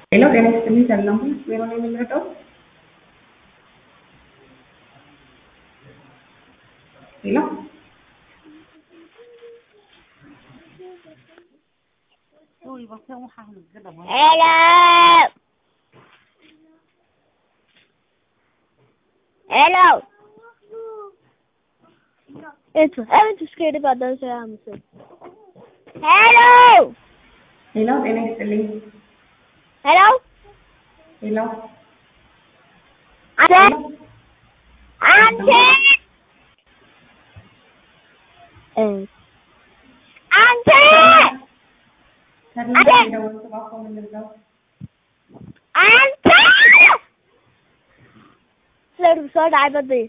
ሄሎ ጤና ይስጥልኝ ሰላም ሁኑ ዜሮ ነው የምንረዳው ሄሎ Hello. Hello. I'm just scared about those answers. Hello. ሄሎ ጤና ይስጥልኝ Hello. ሄሎ Auntie. Auntie. ሰላም ደውል ተባኮ ምንድነው Auntie. Let's start. I bet this.